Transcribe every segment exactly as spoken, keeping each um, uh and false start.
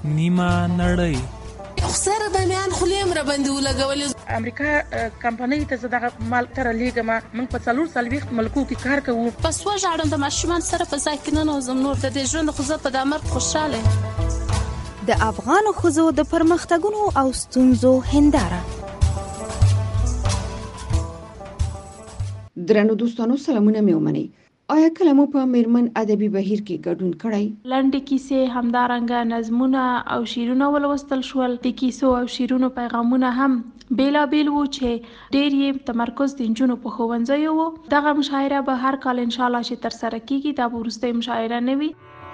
نیمه نړۍ. خسر د میان خلیم را باندې ولګولې. امریکا کمپنۍ ته زه دغه مال تر لیږم. موږ په څلور څلوېښت ملکو کې کار کوو. پس وژاړم د ماشومان سره په ځای کې ننوځم. نور د دې ژوند خو زه په دا مرګ خوشحاله. د افغانو ښځو د پرمختګونو او ستونزو هنداره. درنو دوستانو سلامونه مې ومنئ. آیا کله مو په میرمن ادبي بهیر کې ګډون کړی؟ لنډې کیسې، همدارنګه نظمونه او شعرونه ولوستل شول. د کیسو او شعرونو پیغامونه هم بیلابیل وو چې ډېر یې تمرکز د نجونو په ښوونځیو وو. دغه مشاعره به هر کال انشاءالله چې ترسره کیږي، دا به وروستۍ مشاعره نه وي.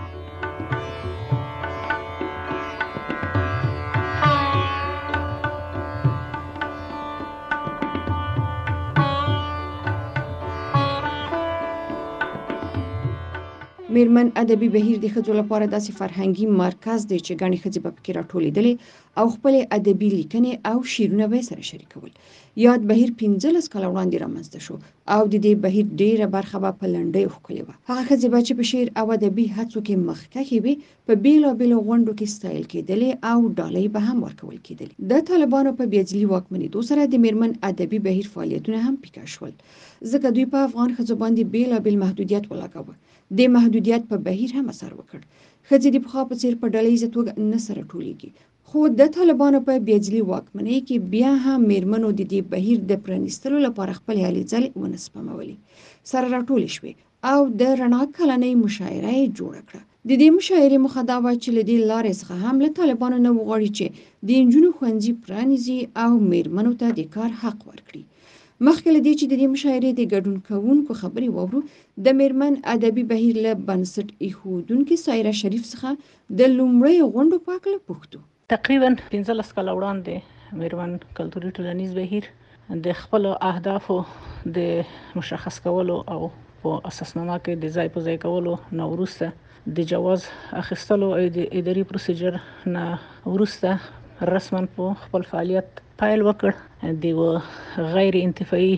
میرمن ادبي بهیر د ښځو لپاره داسې فرهنګي مرکز دی چې ګڼې ښځې به پکې راټولېدلې او خپلې ادبي لیکنې او شعرونه به یې سره شریکول. یاد بهیر پنځلس کاله وړاندې رامنځته شو او د دې بهیر ډېره برخه به په لنډیو ښکلې وه. هغه ښځې به چې په شعر او ادبي هڅو کې مخکښې وې په بېلابېلو غونډو کې ستایل کېدلې او ډالۍ به هم ورکول کېدلې. د طالبانو په بېعدلي واکمنېدو سره د میرمن ادبي بهیر فعالیتونه هم پیکه شول، ځکه دوی په افغان ښځو باندې بېلابېل محدودیت ولګاوه. د محدودیت په بهیر هم اثر وکړ. ښځې د پخوا په څېر په ډله ییزه توګه نه سره ټولېږي، خو د طالبانو په بېعدلي واکمنۍ کې بیا هم میرمنو د دې بهیر د پرانیستلو لپاره خپلې هلې ځلې ونه سپمولې، سره راټولې شوې او د رڼا کلنۍ مشاعره یې جوړه کړه. د دې مشاعرې موخه دا وه چې له دې لارې څخه هم له طالبانو نه وغواړي چې د نجونو ښوونځي پرانیزي او میرمنو ته د کار حق ورکړي. مخکې له دې چې د دې مشاعرې د ګډون کوونکو خبرې واورو، د میرمن ادبي بهیر له بنسټ ایښودونکې سایره شریف څخه د لومړۍ غونډو په هکله پوښتو. تقریبا پنځلس کاله وړاندې میرمن کلتوري ټولنیز بهیر د خپلو اهدافو د مشخص کولو او په اساسنامه کې د ځای په ځای کولو نه وروسته د جواز اخیستلو او د اداري پروسیجر نه وروسته رسما په خپل فعالیت پیل وکړ. د غیر انتفاعي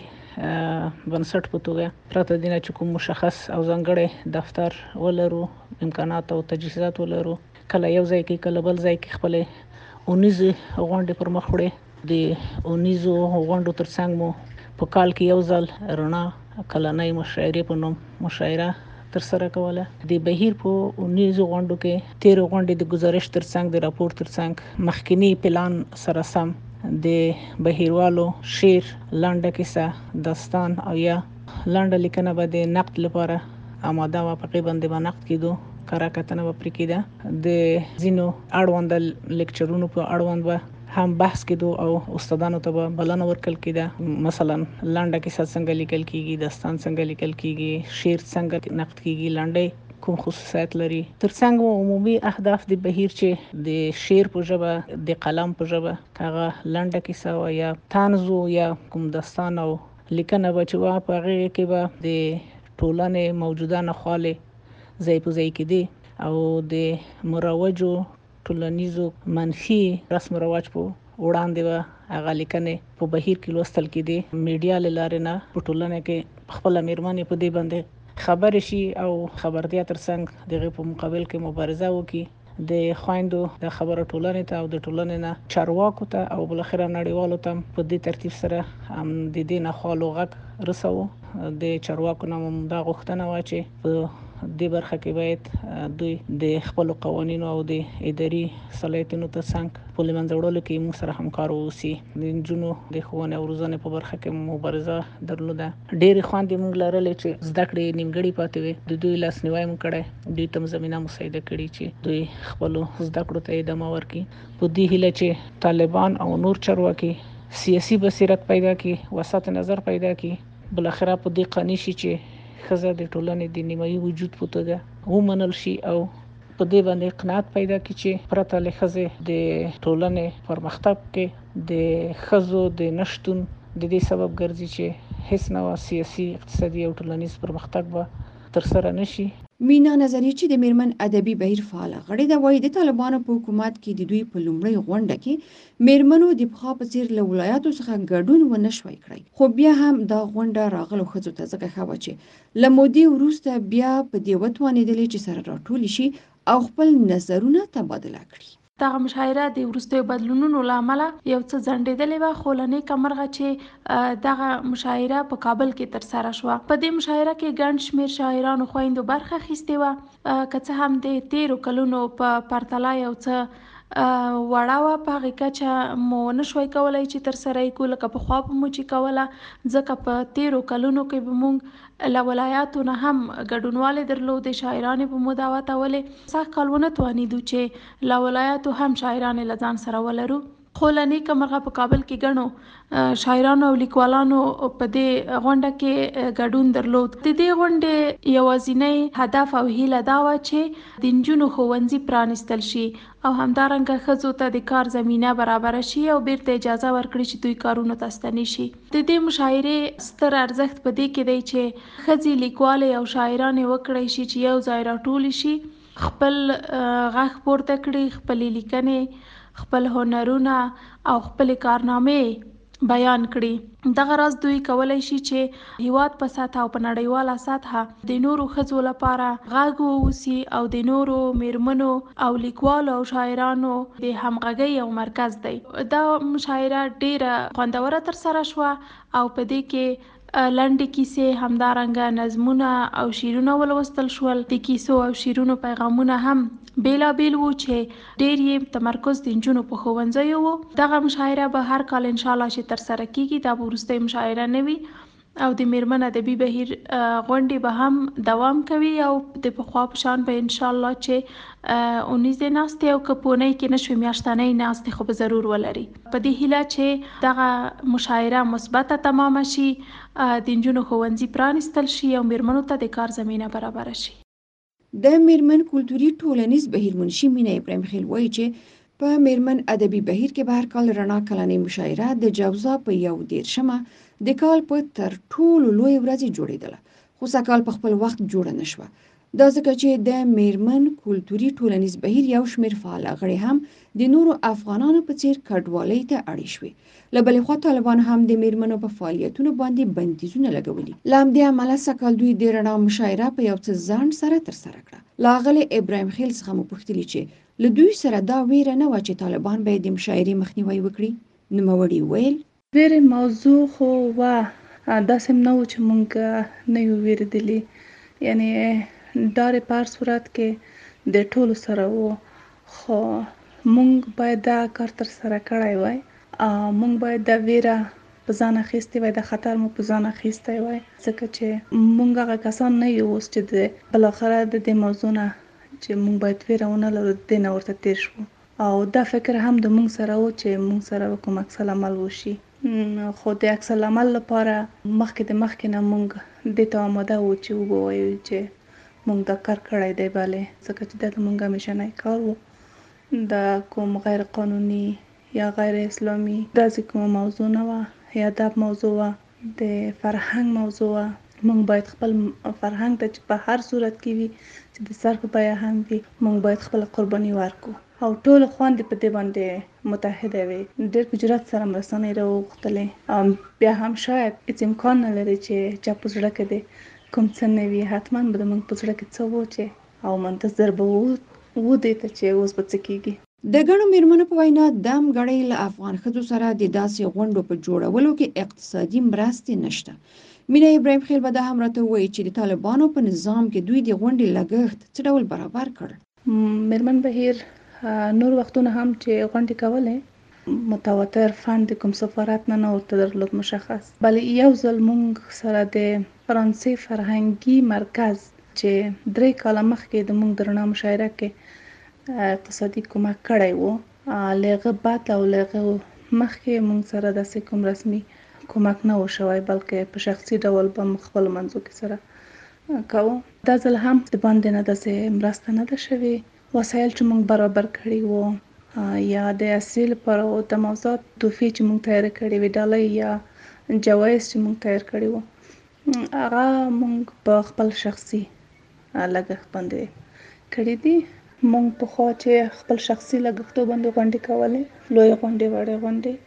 بنسټ په توګه پرته د نه چې کوم مشخص او ځانګړی دفتر ولرو، امکانات او تجهیزات ولرو، کله یو ځای کې کله بل ځای کې خپلې اونیزې غونډې پر مخ وړې. د اونیزو غونډو ترڅنګ مو په کال کې یو ځل رڼا کلنۍ مشاعرې په نوم مشاعره ترسره کوله. د بهیر په اونیزو غونډو کې تیرو غونډې د گزارش ترڅنګ د راپور ترڅنګ مخکینی پلان سره سم د بهیروالو شعر، لنډه کیسه، داستان او یا لنډه لیکنه به د نقد لپاره آماده وه. په هغې باندې به نقد کېدو، کره کتنه به پرې کېده. د ځینو اړونده لیکچرونو په اړوند به هم بحث کېدو او استادانو ته به بلنه ورکړل کېده. مثلا لنډه کیسه څنګه لیکل کېږي، داستان څنګه لیکل کېږي، شعر څنګه نقد کېږي، لنډۍ کوم خصوصیات لري. ترڅنګ عمومي اهداف د بهیر چې د شعر په ژبه، د قلم په ژبه، هغه لنډه کیسه و یا طنز یا کوم داستان او لیکنه به چې وه، په هغې کې به د ټولنې موجوده ناخوالې ځای په ځای کېدې او د مروجو ټولنیزو منفي رسم و رواج په وړاندې به هغه لیکنې په بهیر کې لوستل کېدې. میډیا له لارې نه په ټولنه کې خپله میرمنې په دې باندې خبرې شي او خبرتیا ترڅنګ دغه په مقابل کې مبارزه وکړي. د خویندو د خبره ټولنې ته او د ټولنې نه چارواکو ته او بالاخره نړیوالو ته په دې ترتیب سره هم د دې ناخوالو غږ رسوو. د چارواکو نه دا غوښتنه وه چې په دې برخه کې باید دوی د خپلو قوانینو او د اداري صلاحیتونو ترڅنګ په له منځه وړلو کې موږ سره همکار واوسي. د نجونو د ښوونې او روزنې په برخه کې مبارزه درلوده. ډېرې خویندې موږ لرلې چې زده کړې نیمګړې پاتې وې. د دوی لاسنیوی موږ کړی، دوی ته زمینه مساعده کړې چې دوی خپلو زده کړو ته ادامه ورکړي. په دې هیله چې طالبان او نور چارواکي سیاسي بصیرت پیدا کړي، وسط نظر پیدا کړي، بالاخره په دې قانع شي چې ښځه د ټولنې د نیمایي وجود په توګه ومنل شي او په دې باندې قناعت پیدا کړي چې پرته له ښځې د ټولنې پرمختګ کې د ښځو د نشتون د دې سبب ګرځي چې هیڅ نوع سیاسي، اقتصادي او ټولنیز پرمختګ به ترسره نشي. مینا نظریه چې د میرمن ادبي بهیر فعاله غړې ده، وایي د طالبانو په حکومت کې د دوی په لومړۍ غونډه کې میرمنو د پخوا په څېر له ولایاتو څخه ګډون ونه شوی کړی، خو بیا هم دا غونډه راغلو ښځو ته ځکه ښه وه چې له مودې وروسته بیا په دې وتوانېدلې چې سره راټولې شي او خپل نظرونه تبادله کړي. دغه مشاعره د وروستیو بدلونونو له امله یو څه ځنډېدلې وه، خو له نیکه مرغه چې دغه مشاعره په کابل کې ترسره شوه. په دې مشاعره کې ګڼ شمېر شاعرانو خویندو برخه اخیستې وه، که څه هم د تېرو کلونو په پرتله یو څه وړه وه، په هغې کچه مو نه شوی کولی چې ترسره یې کړو لکه پخوا به مو چې کوله، ځکه په تېرو کلونو کې به موږ له ولایاتو نه هم ګډونوالی درلودې، شاعرانې به مو دعوتولې. سږ کال ونه توانېدو چې له ولایاتو هم شاعرانې له ځان سره ولرو، خو له نیکه مرغه په کابل کې ګڼو شاعرانو او لیکوالانو په دې غونډه کې ګډون درلود. د دې غونډې یوازینی هدف او هیله دا وه چې د نجونو ښوونځي پرانیستل شي او همدارنګه ښځو ته د کار زمینه برابره شي او بیرته اجازه ورکړي چې دوی کارونو ته ستنې شي. د دې مشاعرې ستر ارزښت په دې کې دی چې ښځې لیکوالې او شاعرانې وکړی شي چې یو ځای راټولې شي، خپل غږ پورته کړي، خپلې لیکنې، خپل هنرونه او خپلې کارنامې بیان کړي. دغه راز دوی کولی شي چې هیواد په سطحه او په نړیواله سطحه د نورو ښځو لپاره غږ واوسي او د نورو میرمنو او لیکوالو او شاعرانو د همغږۍ یو مرکز دی. دا مشاعره ډیره خوندوره ترسره شوه او په دې کې لنډې کیسې، همدارنګه نظمونه او شعرونه ولوستل شول. د کیسو او شعرونو پیغامونه هم بیلابیل وو چې ډېر یې تمرکز د نجونو په ښوونځیو وو. دغه مشاعره به هر کال انشاءالله چې ترسره کیږي، دا به وروستۍ مشاعره نه وي او د میرمن ادبي بهیر غونډې به هم دوام کوي او د پخوا په شان به انشاءالله چې اونیزې ناستې او که په اونۍ کې نه شوې میاشتنۍ ناستې خو به ضرور ولري. په دې هیله چې دغه مشاعره مثبته تمامه شي، د نجونو ښوونځي پرانیستل شي او میرمنو ته د کار زمینه برابره شي. د میرمن کلتوري ټولنیز بهیر منشي مینه ابراهیم خیل وایي چې په میرمن ادبي بهیر کې به هر کال رڼا کلنۍ مشاعره د جوزا په یو دېرشمه د کال په تر ټولو لوی ورځې جوړېدله، خو سږ کال په خپل وخت جوړه نه شوه. دا ځکه چې د میرمن کلتوري ټولنیز بهیر یو شمېر فعال غړي هم د نورو افغانانو په څیر کډوالۍ ته اړې شوې. له بلې خوا طالبان هم د میرمنو په فعالیتونو باندې بندیزونه لګولي. له همدې امله سږ کال دوی د رڼا مشاعره په یو څه ځنډ سره ترسره کړه. له ښاغلي ابراهیم خیل څخه مو پوښتلي چې له دوی سره دا ویره نه وه چې طالبان به د مشاعرې مخنیوی وکړي. نوموړي ویل ویرې موضوع خو وه، داسې هم نه و چې موږ نه یو ویرېدلي، یعنې ډارې په هر صورت کې د ټولو سره و، خو موږ باید دا کار ترسره کړی وای، موږ باید دا ویره په ځان اخیستې وای، دا خطر مو په ځان اخیستی وای، ځکه چې موږ هغه کسان نه یو اوس چې د بالاخره د دې موضوع نه چې موږ باید ویره ونه لرو، د دې نه ورته تېر شو او دا فکر هم د موږ سره و چې موږ سره به کوم عکس العمل وشي. خو د عکس العمل لپاره مخکې د مخکې نه موږ دې ته آماده وو چې ووایو چې موږ دا کار کړی دی، بلې ځکه چې دا د موږ همیشنی کار و. دا کوم غیر قانوني یا غیر اسلامي داسې کومه موضوع نه وه یا دا موضوع وه، د فرهنګ موضوع وه. موږ باید خپل فرهنګ ته چې په هر صورت کې وي چې د سر په بیه هم وي، موږ باید خپل قرباني ورکړو او ټول خویندې په دې باندې متحده وي. ډېر په جرات سره مرستنې راوغوښتلې، بیا هم شاید هېڅ امکان نه لري چې چا په زړه کې دی کوم څه نه وي، حتما به د موږ په زړه کې څه و چې او منتظر به وو دې ته چې اوس به څه کېږي. د ګڼو میرمنو په وینا دم ګړی له افغان ښځو سره د داسې غونډو په جوړولو کې اقتصادي مرستې نشته. مینه ابراهیم خیل به دا هم راته ووایي چې د طالبانو په نظام کې دوی د غونډې لګښت څه ډول برابر کړ. میرمن بهیر نور وختونه هم چې غونډې کولې، متواتر فند د کوم سفارت نه نه ورته درلود مشخص، بلې یو ځل موږ سره د فرانسې فرهنګي مرکز چې درې کاله مخکې د موږ د رڼا مشاعره کې اقتصادي کومک کړی و، له هغه بعد او له هغه مخکې موږ سره داسې کوم رسمي کومک نه و شوی، بلکې په شخصي ډول به موږ خپلو منځو کې سره کوو. دا ځل هم د باندې نه داسې مرسته نه ده شوې. وسایل چې موږ برابر کړي وو یا د اصلي لپاره و، د موضوعات تحفې چې موږ تیار کړي وې، ډالۍ یا جوایز چې موږ تیار کړي وو، هغه موږ په خپل شخصي لګښت باندې کړي دي. موږ پخوا چې خپل شخصي لګښتو باندې غونډې کولې، لویې غونډې وړې غونډې،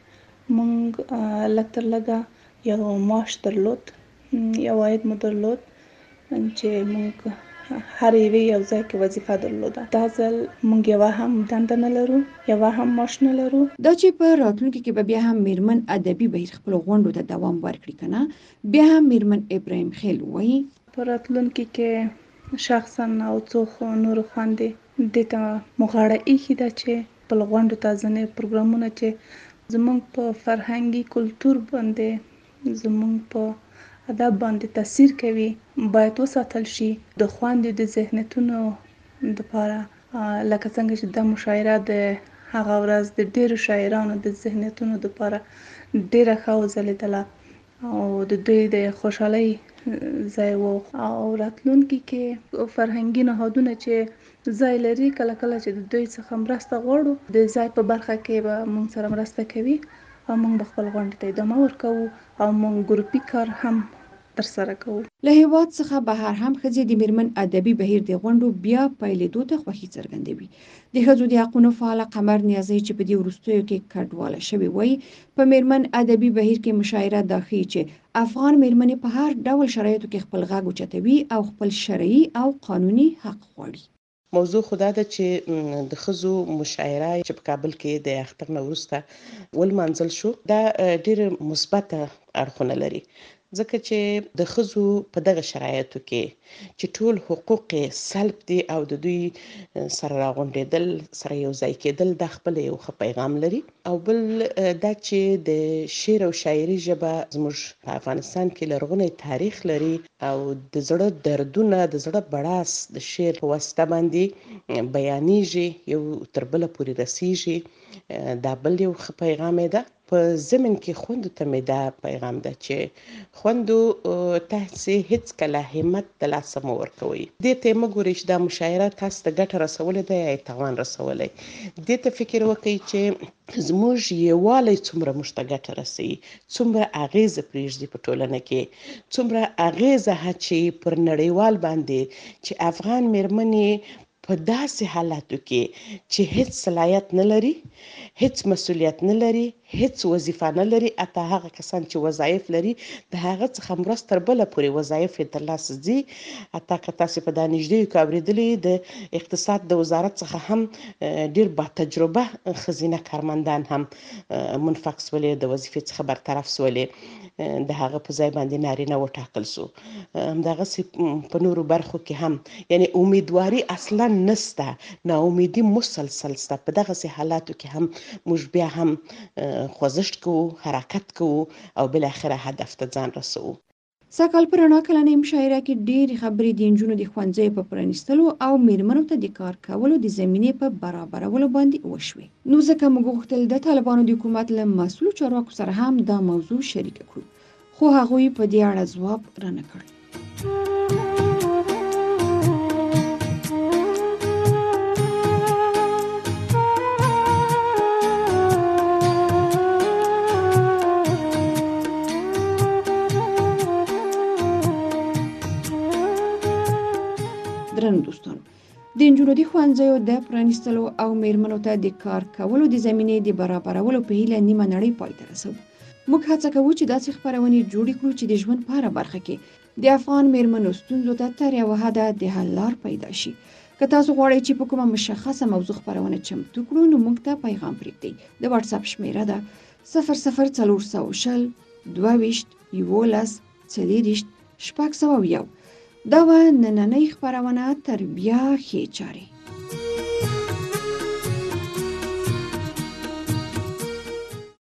موږ لږ تر لږه یو معاش درلود، یو عاید مو درلود چې موږ هر یوې یو ځای کې وظیفه درلوده. دا ځل موږ یوه هم دنده نه لرو، یوه هم معاش نه لرو. دا چې په راتلونکي کې به بیا هم میرمن ادبي بهیر خپل غونډو ته دوام ورکړي کنه، بیا هم میرمن ابراهیم خیل وایي په راتلونکي کې شخصا او څو نور خوندې دې ته مغاړه ایښې ده چې خپل غونډو ته ځینې پروګرامونه چې زموږ په فرهنګي کلتور باندې زموږ په ادب باندې تاثیر کوي باید وساتل شي. د خوندې د ذهنیتونو دپاره لکه څنګه چې دا مشاعره د هغه ورځ د ډېرو شاعرانو د ذهنیتونو دپاره ډېره ښه وځلېدله او د دوی د خوشحالۍ ځای و. او راتلونکي کې فرهنګي نهادونه چې ځای لري کله کله چې د دوی څخه مرسته غواړو د ځای په برخه کې به موږ سره مرسته کوي او موږ به خپل غونډې ته ادامه ورکوو او موږ ګروپي کار هم ترسره کوو. له هیواد څخه بهر هم ښځې د میرمن ادبي بهیر د غونډو بیا پیلېدو ته خوښي څرګندوي. د ښځو د حقونو فعاله قمر نیازۍ چې په دې وروستیو کې کډواله شوې وایي په میرمن ادبي بهیر کې مشاعره دا ښیي چې افغان میرمنې په هر ډول شرایطو کې خپل غږ اوچتوي او خپل شرعي او قانوني حق غواړي. موضوع خدا ده چې د ښځو مشاعره چې په کابل کې د اختر نه وروسته ولمانځل شو، دا ډېر مثبته اړخونه لري ځکه چې د ښځو په دغه شرایطو کې چې ټول حقوق سلب دي او د دوی سره راغونډېدل سره یو ځای کېدل دا خپل یو ښه پیغام لري. او بل دا چې د شعر او شاعري ژبه زموږ په افغانستان کې لرغونی تاریخ لري او د زړه دردونه د زړه بړاس د شعر په واسطه باندې بیانېږي، یو تر بله پورې رسیږي. دا بل یو ښه پیغام ده. په ضمن کې خوندو ته مې دا پیغام ده چې خوندو تاسې هیڅ کله همت د لاسه مه ورکوئ. دې ته مه ګورئ چې دا مشاعره تاسو ته ګټه رسولی ده یا تاوان رسولی. دې ته فکر وکړئ چې زموږ یووالی څومره موږ ته ګټه رسوي، څومره اغیزه پرېږدي په ټولنه کې، څومره اغیزه اچوي پر نړیوال باندې چې افغان میرمنې په داسې حالاتو کې چې هیڅ صلاحیت نه لري، هیڅ مسؤلیت نه لري، هیڅ وظیفه نه لري، اته هغه کسان چې وظایف لري د هغه څخه مرسته تر بله پورې وظایف یې ترلاسه ځي. اته که تاسې په دا نږدې کې اورېدلي د اقتصاد د وزارت څخه هم ډېر با تجربه ښځینه کارمندان هم منفق سولې، د وظیفې څخه برطرف سولې، د هغه په ځای باندې نارینه وټاکل سو. همدغسې په نورو برخو کې هم یعنی امیدواري اصلا نسته، ناامیدي مسلسل سته. په دغسې حالاتو کې هم موږ بیا هم خوځښت کوو، حرکت کوو او بالاخره هدف ته ځان رسوو. سږکال په رڼا کلنۍ مشاعره کې ډېرې خبرې د نجونو د ښوونځیو په پرانیستلو او میرمنو ته د کار کولو د زمینې په برابرولو باندې وشوې. نو ځکه موږ غوښتل د طالبانو د حکومت له مسؤلو چارواکو سره هم دا موضوع شریکه کړو، خو هغوی په دې اړه ځواب رانه کړ. درنو دوستانو، د نجونو د ښوونځیو د پرانیستلو او میرمنو ته د کار کولو د زمینې د برابرولو په هیله نیمه نړۍ پای ته رسوو. موږ هڅه کوو چې داسې خپرونې جوړې کړو چې د ژوند په هره برخه کې د افغان میرمنو ستونزو ته تر یوه حده د حل لار پیدا شي. که تاسو غواړئ چې په کومه مشخصه موضوع خپرونه چمتو کړو نو موږ ته پیغام پرېږدئ. د واتس اپ شمیره ده صفر صفر څلور سوه شل دوه ویشت یولس څلېرویشت شپږ سوه یو. دا وه نننۍ خپرونه تر بیا ښې چارې.